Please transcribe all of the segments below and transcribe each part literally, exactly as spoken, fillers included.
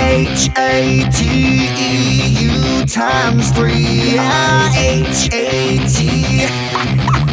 H A T E U times three. Yeah, H A T.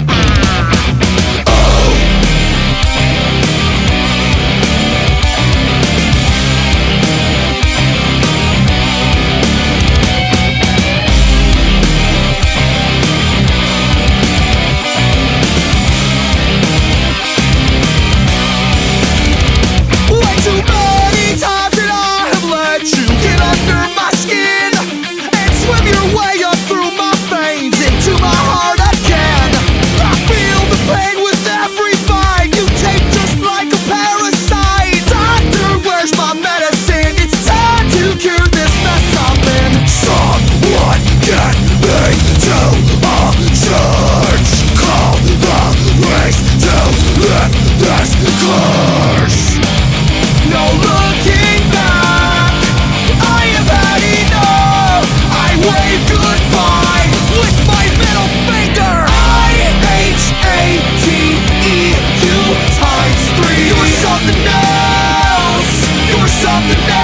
Way too many times that I have let you get under my skin and swim your way up through my veins into my heart again. I feel the pain with every bite. You take just like a parasite. Doctor, where's my medicine? It's time to cure this mess I'm in. Someone get me to a church. Call the priest to lift this curse. No looking back, I have had enough. I wave goodbye with my middle finger. I H A T E U times three. You're something else. You're something else.